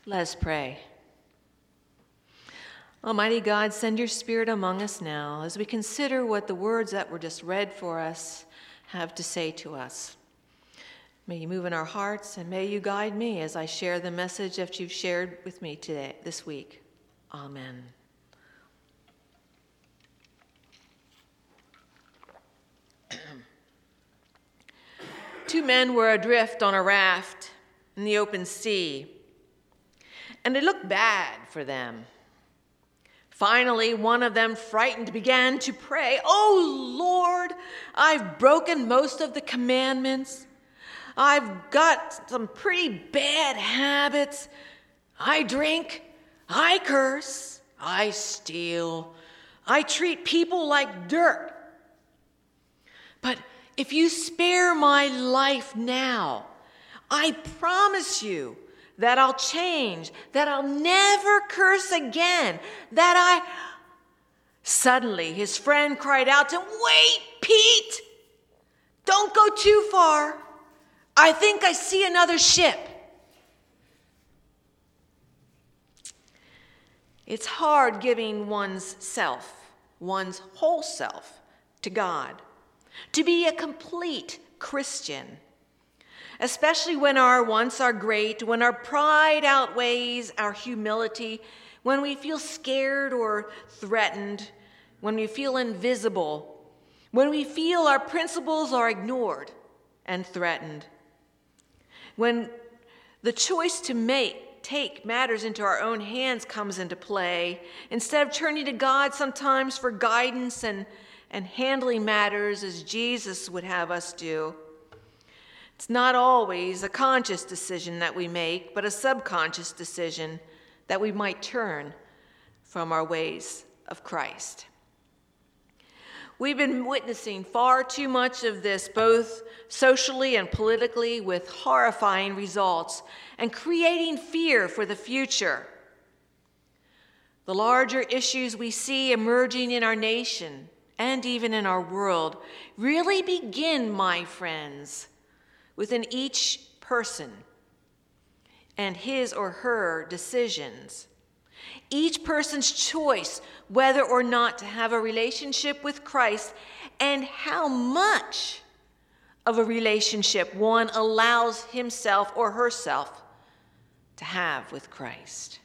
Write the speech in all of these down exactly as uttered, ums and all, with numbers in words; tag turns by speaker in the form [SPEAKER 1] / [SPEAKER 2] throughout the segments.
[SPEAKER 1] Let us pray. Almighty God, send your Spirit among us now as we consider what the words that were just read for us have to say to us. May you move in our hearts, and may you guide me as I share the message that you've shared with me today, this week. Amen. Two men were adrift on a raft in the open sea, and it looked bad for them. Finally, one of them, frightened, began to pray, "Oh, Lord, I've broken most of the commandments. I've got some pretty bad habits. I drink, I curse, I steal, I treat people like dirt. But if you spare my life now, I promise you that I'll change, that I'll never curse again, that I..." Suddenly, his friend cried out to him, "Wait, Pete! Don't go too far. I think I see another ship." It's hard giving one's self, one's whole self, to God, to be a complete Christian, especially when our wants are great, when our pride outweighs our humility, when we feel scared or threatened, when we feel invisible, when we feel our principles are ignored and threatened. When the choice to make, take matters into our own hands comes into play, instead of turning to God sometimes for guidance and, and handling matters as Jesus would have us do. It's not always a conscious decision that we make, but a subconscious decision that we might turn from our ways of Christ. We've been witnessing far too much of this, both socially and politically, with horrifying results and creating fear for the future. The larger issues we see emerging in our nation and even in our world really begin, my friends, within each person and his or her decisions. Each person's choice whether or not to have a relationship with Christ, and how much of a relationship one allows himself or herself to have with Christ.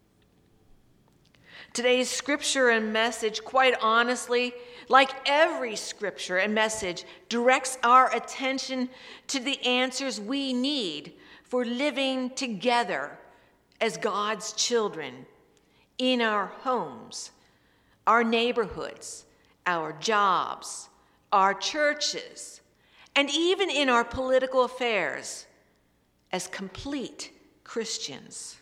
[SPEAKER 1] Today's scripture and message, quite honestly, like every scripture and message, directs our attention to the answers we need for living together as God's children in our homes, our neighborhoods, our jobs, our churches, and even in our political affairs as complete Christians.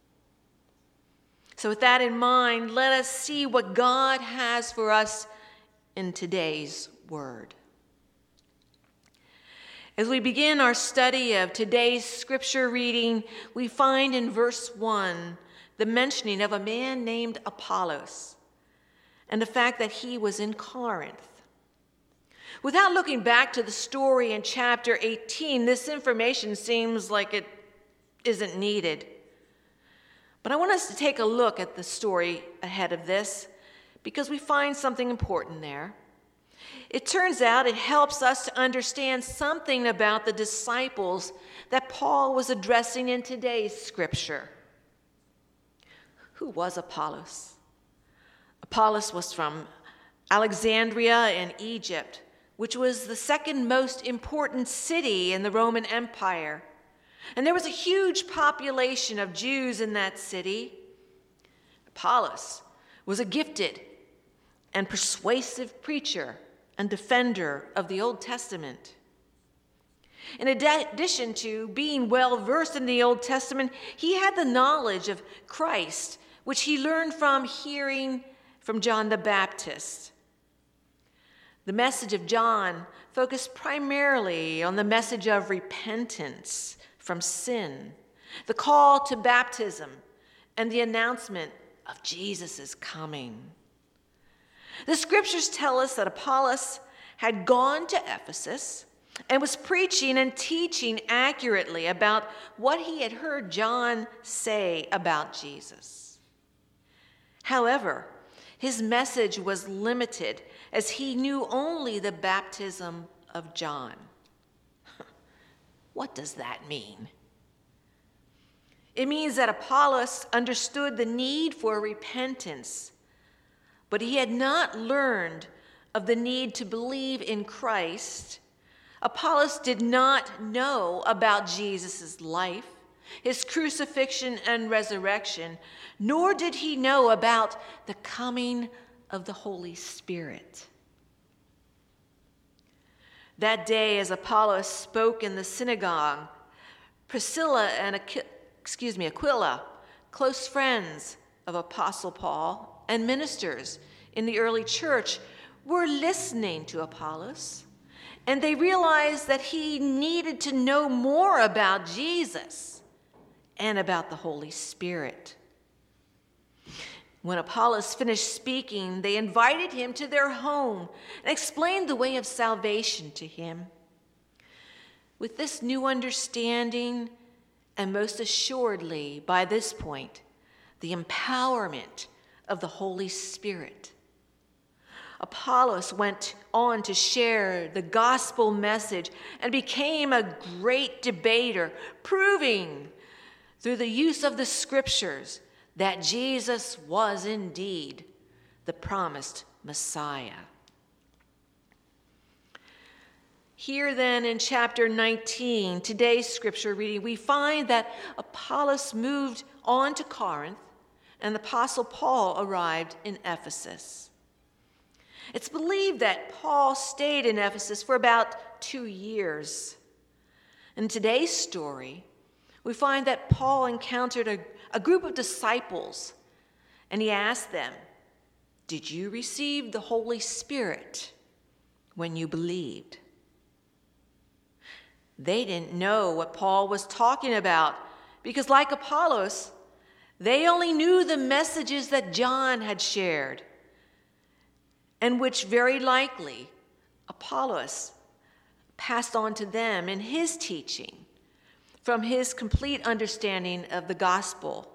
[SPEAKER 1] So with that in mind, let us see what God has for us in today's word. As we begin our study of today's scripture reading, we find in verse one the mentioning of a man named Apollos and the fact that he was in Corinth. Without looking back to the story in chapter eighteen, this information seems like it isn't needed. But I want us to take a look at the story ahead of this because we find something important there. It turns out it helps us to understand something about the disciples that Paul was addressing in today's scripture. Who was Apollos? Apollos was from Alexandria in Egypt, which was the second most important city in the Roman Empire. And there was a huge population of Jews in that city. Apollos was a gifted and persuasive preacher and defender of the Old Testament. In addition to being well-versed in the Old Testament, he had the knowledge of Christ, which he learned from hearing from John the Baptist. The message of John focused primarily on the message of repentance from sin, the call to baptism, and the announcement of Jesus' coming. The scriptures tell us that Apollos had gone to Ephesus, and was preaching and teaching accurately about what he had heard John say about Jesus. However, his message was limited as he knew only the baptism of John. What does that mean? It means that Apollos understood the need for repentance, but he had not learned of the need to believe in Christ. Apollos did not know about Jesus' life, his crucifixion and resurrection, nor did he know about the coming of the Holy Spirit. That day, as Apollos spoke in the synagogue, Priscilla and Aqu- excuse me, Aquila, close friends of Apostle Paul and ministers in the early church, were listening to Apollos, and they realized that he needed to know more about Jesus and about the Holy Spirit. When Apollos finished speaking, they invited him to their home and explained the way of salvation to him. With this new understanding, and most assuredly by this point, the empowerment of the Holy Spirit, Apollos went on to share the gospel message and became a great debater, proving through the use of the scriptures that Jesus was indeed the promised Messiah. Here then in chapter nineteen, today's scripture reading, we find that Apollos moved on to Corinth and the Apostle Paul arrived in Ephesus. It's believed that Paul stayed in Ephesus for about two years. In today's story, we find that Paul encountered a, a group of disciples, and he asked them, "Did you receive the Holy Spirit when you believed?" They didn't know what Paul was talking about because, like Apollos, they only knew the messages that John had shared, and which very likely Apollos passed on to them in his teaching from his complete understanding of the gospel.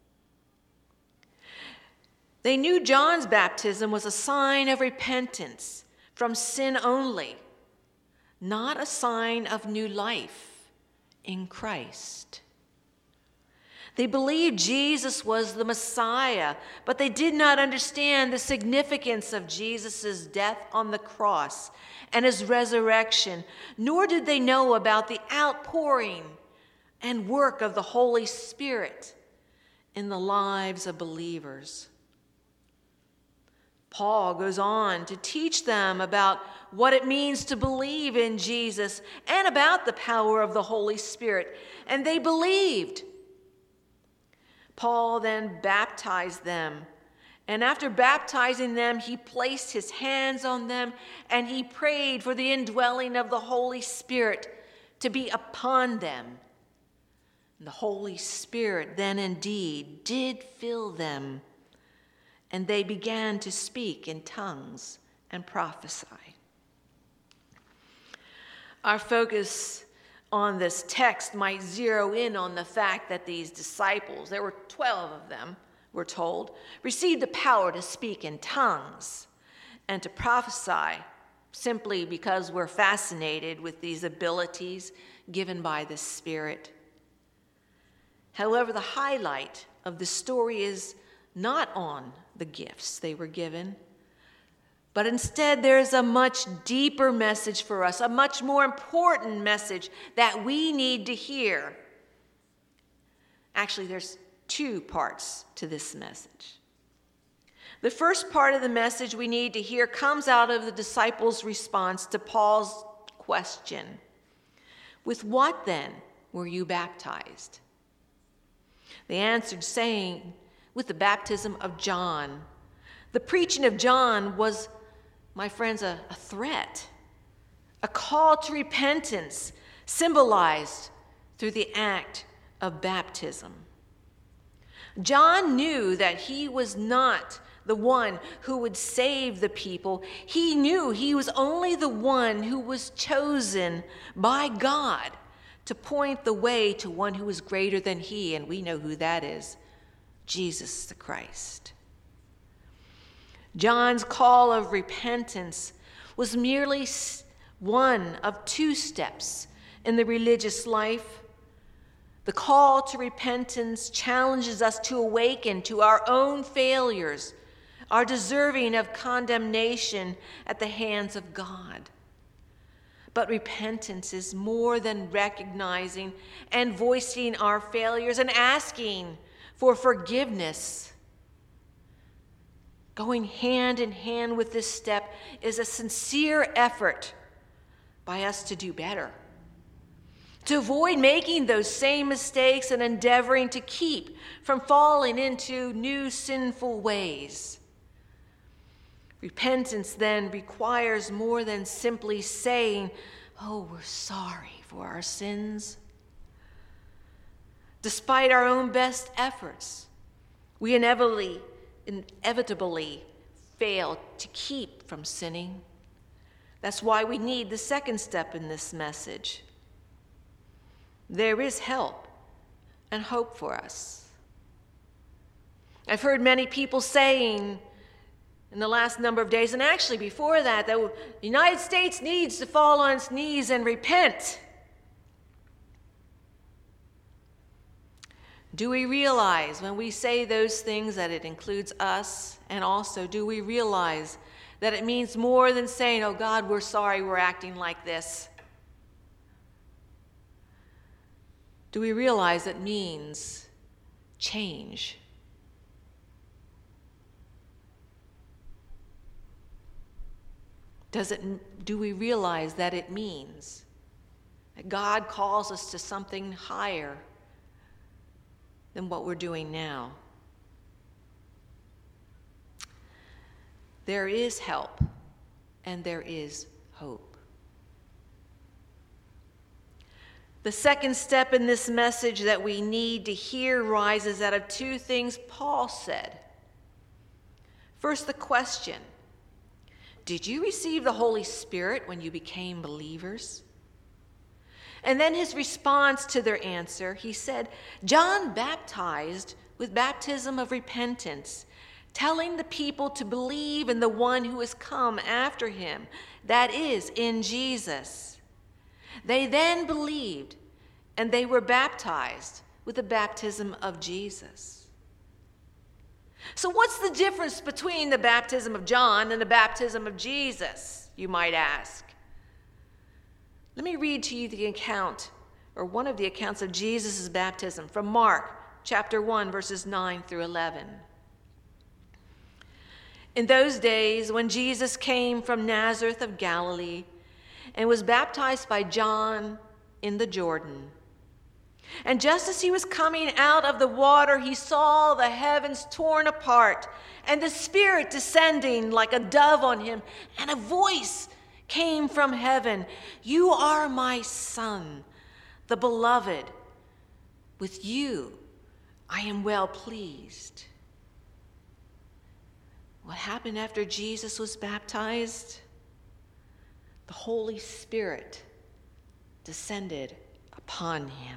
[SPEAKER 1] They knew John's baptism was a sign of repentance from sin only, not a sign of new life in Christ. They believed Jesus was the Messiah, but they did not understand the significance of Jesus' death on the cross and his resurrection, nor did they know about the outpouring and work of the Holy Spirit in the lives of believers. Paul goes on to teach them about what it means to believe in Jesus and about the power of the Holy Spirit, and they believed. Paul then baptized them, and after baptizing them, he placed his hands on them, and he prayed for the indwelling of the Holy Spirit to be upon them. And the Holy Spirit then indeed did fill them, and they began to speak in tongues and prophesy. Our focus on this text might zero in on the fact that these disciples, there were twelve of them, we're told, received the power to speak in tongues and to prophesy simply because we're fascinated with these abilities given by the Spirit. However, the highlight of the story is not on the gifts they were given, but instead there's a much deeper message for us, a much more important message that we need to hear. Actually, there's two parts to this message. The first part of the message we need to hear comes out of the disciples' response to Paul's question. With what then were you baptized? They answered, saying, with the baptism of John. The preaching of John was, my friends, a, a threat, a call to repentance, symbolized through the act of baptism. John knew that he was not the one who would save the people. He knew he was only the one who was chosen by God to point the way to one who is greater than he, and we know who that is, Jesus the Christ. John's call of repentance was merely one of two steps in the religious life. The call to repentance challenges us to awaken to our own failures, our deserving of condemnation at the hands of God. But repentance is more than recognizing and voicing our failures and asking for forgiveness. Going hand in hand with this step is a sincere effort by us to do better, to avoid making those same mistakes and endeavoring to keep from falling into new sinful ways. Repentance then requires more than simply saying, "Oh, we're sorry for our sins." Despite our own best efforts, we inevitably, inevitably fail to keep from sinning. That's why we need the second step in this message. There is help and hope for us. I've heard many people saying in the last number of days, and actually before that, that the United States needs to fall on its knees and repent. Do we realize when we say those things that it includes us? And also, do we realize that it means more than saying, "Oh God, we're sorry we're acting like this"? Do we realize it means change? Does it, do we realize that it means that God calls us to something higher than what we're doing now? There is help and there is hope. The second step in this message that we need to hear rises out of two things Paul said. First, the question, did you receive the Holy Spirit when you became believers? And then his response to their answer, he said, John baptized with baptism of repentance, telling the people to believe in the one who has come after him, that is, in Jesus. They then believed, and they were baptized with the baptism of Jesus. So what's the difference between the baptism of John and the baptism of Jesus, you might ask? Let me read to you the account, or one of the accounts of Jesus' baptism from Mark chapter one, verses nine through eleven. In those days, when Jesus came from Nazareth of Galilee and was baptized by John in the Jordan, and just as he was coming out of the water, he saw the heavens torn apart and the Spirit descending like a dove on him, and a voice came from heaven, "You are my Son, the beloved. With you I am well pleased." What happened after Jesus was baptized? The Holy Spirit descended upon him.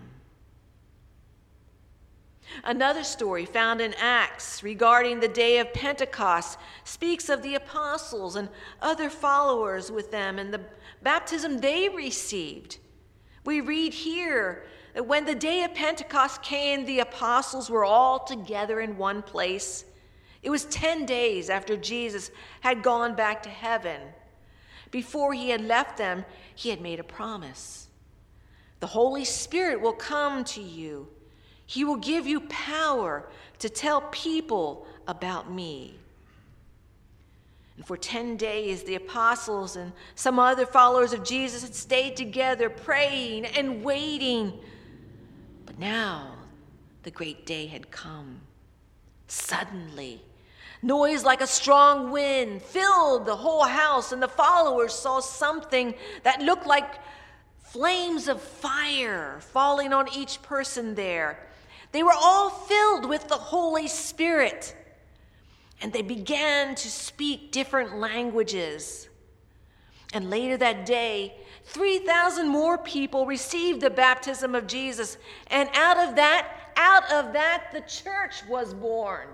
[SPEAKER 1] Another story found in Acts regarding the day of Pentecost speaks of the apostles and other followers with them and the baptism they received. We read here that when the day of Pentecost came, the apostles were all together in one place. It was ten days after Jesus had gone back to heaven. Before he had left them, he had made a promise. The Holy Spirit will come to you. He will give you power to tell people about me. And for ten days, the apostles and some other followers of Jesus had stayed together, praying and waiting. But now, the great day had come. Suddenly, noise like a strong wind filled the whole house, and the followers saw something that looked like flames of fire falling on each person there. They were all filled with the Holy Spirit and they began to speak different languages. And later that day, three thousand more people received the baptism of Jesus. And out of that, out of that, the church was born.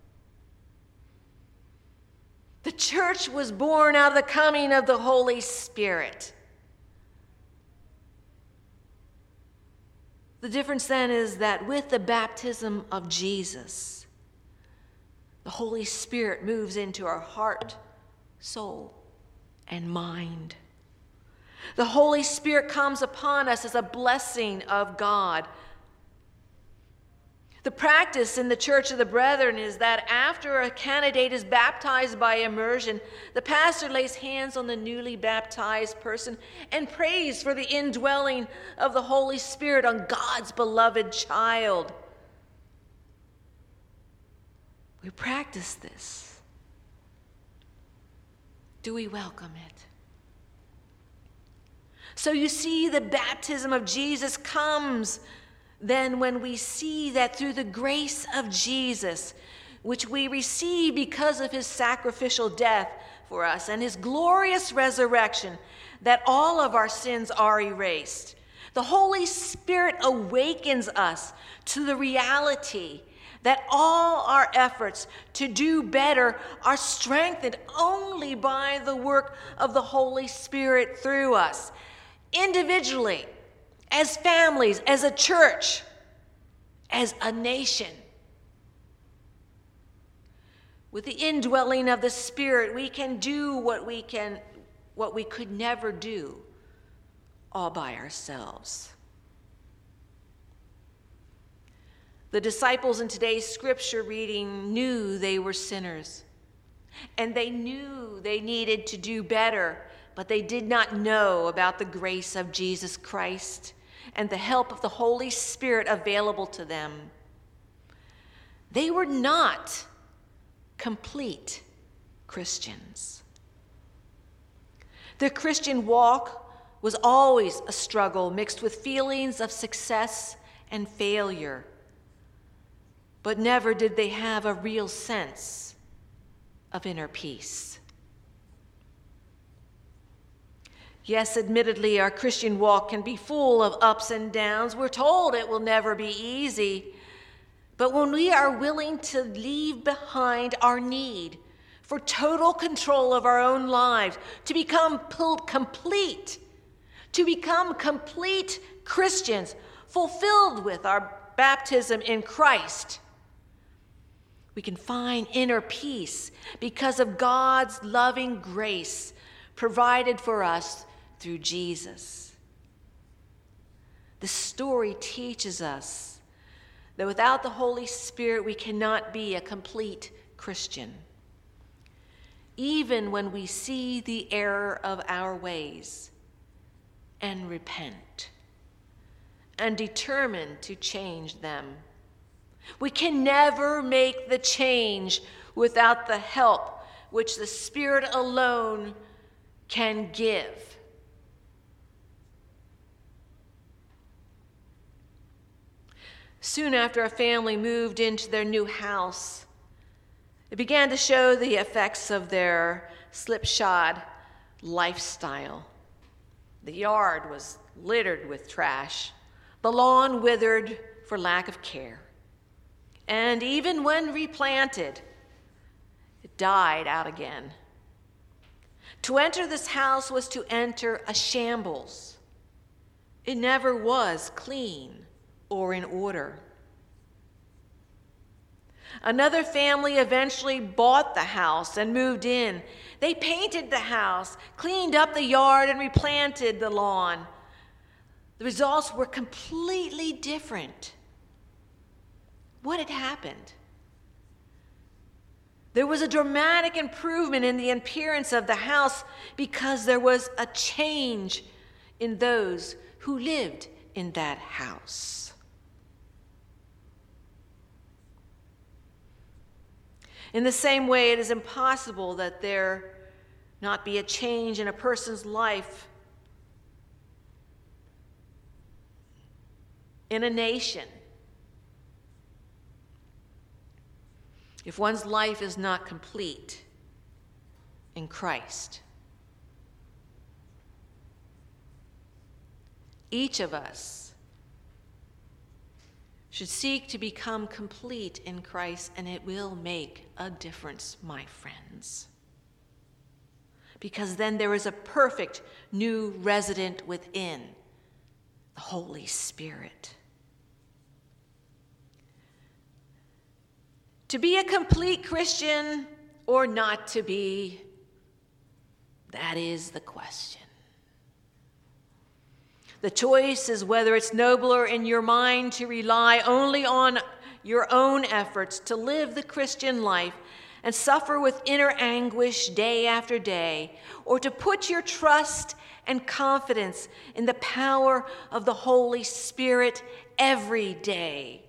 [SPEAKER 1] The church was born out of the coming of the Holy Spirit. The difference then is that with the baptism of Jesus, the Holy Spirit moves into our heart, soul, and mind. The Holy Spirit comes upon us as a blessing of God. The practice in the Church of the Brethren is that after a candidate is baptized by immersion, the pastor lays hands on the newly baptized person and prays for the indwelling of the Holy Spirit on God's beloved child. We practice this. Do we welcome it? So you see, the baptism of Jesus comes then when we see that through the grace of Jesus, which we receive because of his sacrificial death for us and his glorious resurrection, that all of our sins are erased. The Holy Spirit awakens us to the reality that all our efforts to do better are strengthened only by the work of the Holy Spirit through us, individually, as families, as a church, as a nation. With the indwelling of the Spirit, we can do what we can, what we could never do all by ourselves. The disciples in today's scripture reading knew they were sinners, and they knew they needed to do better, but they did not know about the grace of Jesus Christ and the help of the Holy Spirit available to them. They were not complete Christians. Their Christian walk was always a struggle mixed with feelings of success and failure, but never did they have a real sense of inner peace. Yes, admittedly, our Christian walk can be full of ups and downs. We're told it will never be easy. But when we are willing to leave behind our need for total control of our own lives, to become complete, to become complete Christians, fulfilled with our baptism in Christ, we can find inner peace because of God's loving grace provided for us through Jesus. The story teaches us that without the Holy Spirit, we cannot be a complete Christian. Even when we see the error of our ways and repent and determine to change them, we can never make the change without the help which the Spirit alone can give. Soon after our family moved into their new house, it began to show the effects of their slipshod lifestyle. The yard was littered with trash, the lawn withered for lack of care, and even when replanted, it died out again. To enter this house was to enter a shambles. It never was clean or in order. Another family eventually bought the house and moved in. They painted the house, cleaned up the yard, and replanted the lawn. The results were completely different. What had happened? There was a dramatic improvement in the appearance of the house because there was a change in those who lived in that house. In the same way, it is impossible that there not be a change in a person's life, in a nation, if one's life is not complete in Christ. Each of us should seek to become complete in Christ, and it will make a difference, my friends. Because then there is a perfect new resident within, the Holy Spirit. To be a complete Christian or not to be, that is the question. The choice is whether it's nobler in your mind to rely only on your own efforts to live the Christian life and suffer with inner anguish day after day, or to put your trust and confidence in the power of the Holy Spirit every day,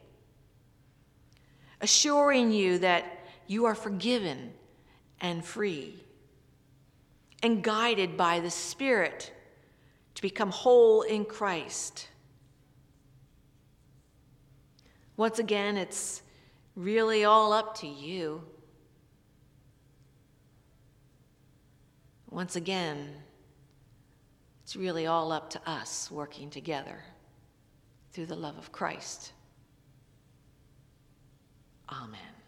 [SPEAKER 1] assuring you that you are forgiven and free and guided by the Spirit to become whole in Christ. Once again, it's really all up to you. Once again, it's really all up to us working together through the love of Christ. Amen.